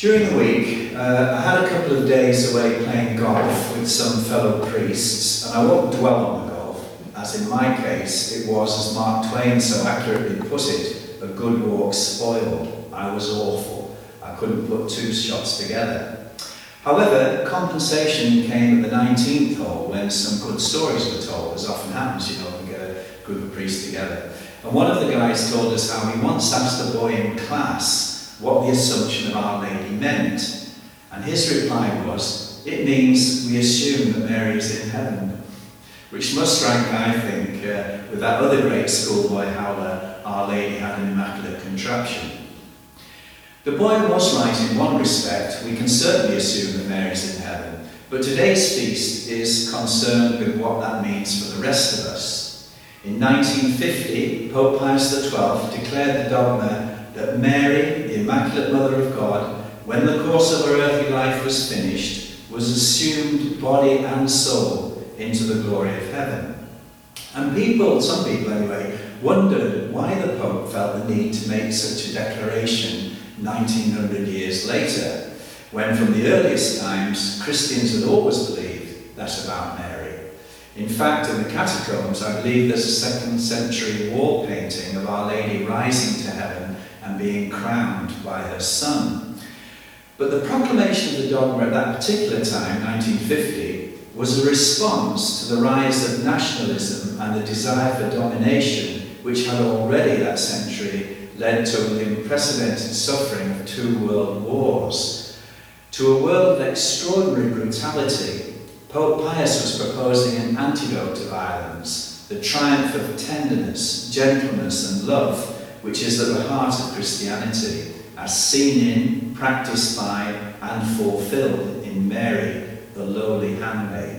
During the week, I had a couple of days away playing golf with some fellow priests, and I won't dwell on the golf, as in my case it was, as Mark Twain so accurately put it, a good walk spoiled. I was awful. I couldn't put two shots together. However, compensation came at the 19th hole when some good stories were told, as often happens, when we get a group of priests together. And one of the guys told us how he once asked a boy in class what the Assumption of Our Lady meant. And his reply was, "It means we assume that Mary is in heaven." Which must rank, I think, with that other great schoolboy howler, Our Lady had an immaculate contraption. The boy was right in one respect. We can certainly assume that Mary is in heaven. But today's feast is concerned with what that means for the rest of us. In 1950, Pope Pius XII declared the dogma that Mary, the Immaculate Mother of God, when the course of her earthly life was finished, was assumed body and soul into the glory of heaven. And some people anyway, wondered why the Pope felt the need to make such a declaration 1900 years later, when from the earliest times Christians had always believed that about Mary. In fact, in the catacombs, I believe there's a 2nd century wall painting of Our Lady rising to heaven and being crowned by her son. But the proclamation of the dogma at that particular time, 1950, was a response to the rise of nationalism and the desire for domination, which had already that century led to the unprecedented suffering of 2 world wars. To a world of extraordinary brutality, Pope Pius was proposing an antidote to violence, the triumph of tenderness, gentleness and love, which is at the heart of Christianity, as seen in, practiced by, and fulfilled in Mary, the lowly handmaid.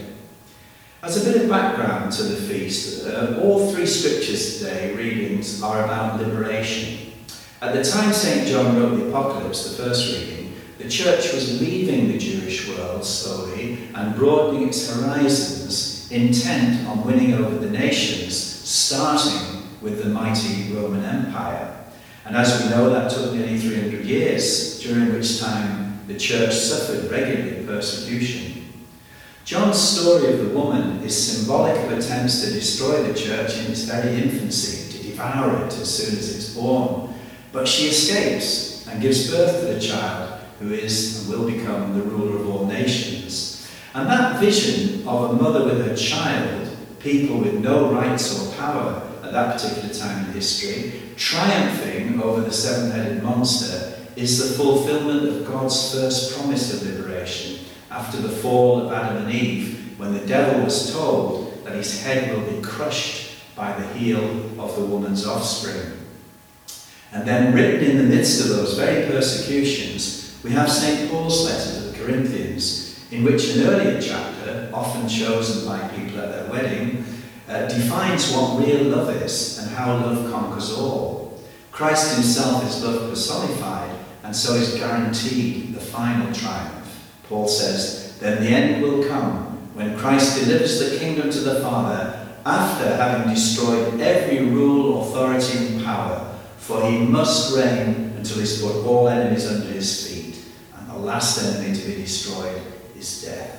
As a bit of background to the feast, all 3 scriptures today, readings, are about liberation. At the time St. John wrote the Apocalypse, the first reading, the church was leaving the Jewish world slowly and broadening its horizons, intent on winning over the nations, starting with the mighty Roman Empire. And as we know, that took nearly 300 years, during which time the church suffered regularly persecution. John's story of the woman is symbolic of attempts to destroy the church in its very infancy, to devour it as soon as it's born. But she escapes and gives birth to the child who is and will become the ruler of all nations. And that vision of a mother with her child, people with no rights or power at that particular time in history, triumphing over the 7-headed monster, is the fulfillment of God's first promise of liberation after the fall of Adam and Eve, when the devil was told that his head will be crushed by the heel of the woman's offspring. And then written in the midst of those very persecutions, we have St. Paul's letter to the Corinthians, in which an earlier chapter, often chosen by people at their wedding, defines what real love is and how love conquers all. Christ himself is love personified, and so is guaranteed the final triumph. Paul says, "Then the end will come, when Christ delivers the kingdom to the Father, after having destroyed every rule, authority and power, for he must reign until he's put all enemies under his feet, and the last enemy to be destroyed is death."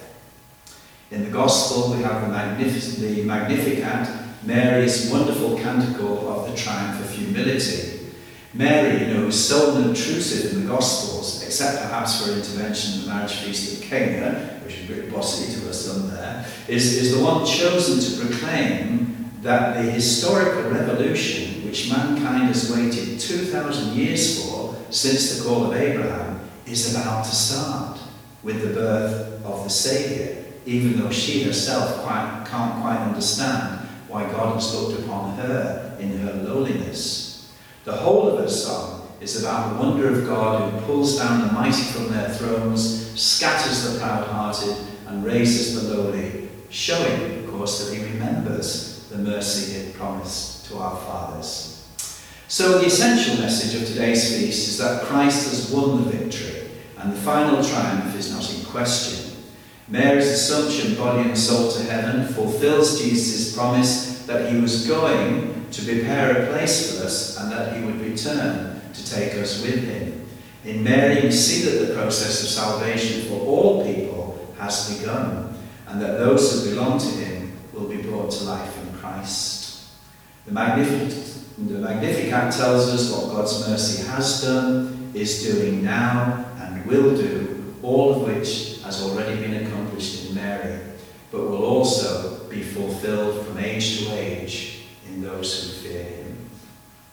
In the Gospel, we have the Magnificat, Mary's wonderful canticle of the triumph of humility. Mary, who is so unobtrusive in the Gospels, except perhaps for her intervention in the marriage feast of Cana, which is a bit bossy to her son there, is the one chosen to proclaim that the historical revolution which mankind has waited 2,000 years for since the call of Abraham is about to start with the birth of the Saviour, even though she herself can't quite understand why God has looked upon her in her lowliness. The whole of her song is about the wonder of God who pulls down the mighty from their thrones, scatters the proud-hearted, and raises the lowly, showing, of course, that he remembers the mercy he had promised to our fathers. So the essential message of today's feast is that Christ has won the victory, and the final triumph is not in question. Mary's assumption, body and soul, to heaven fulfills Jesus' promise that he was going to prepare a place for us and that he would return to take us with him. In Mary, we see that the process of salvation for all people has begun, and that those who belong to him will be brought to life in Christ. The Magnificat tells us what God's mercy has done, is doing now, and will do, all of which has already been accomplished in Mary, but will also be fulfilled from age to age in those who fear him.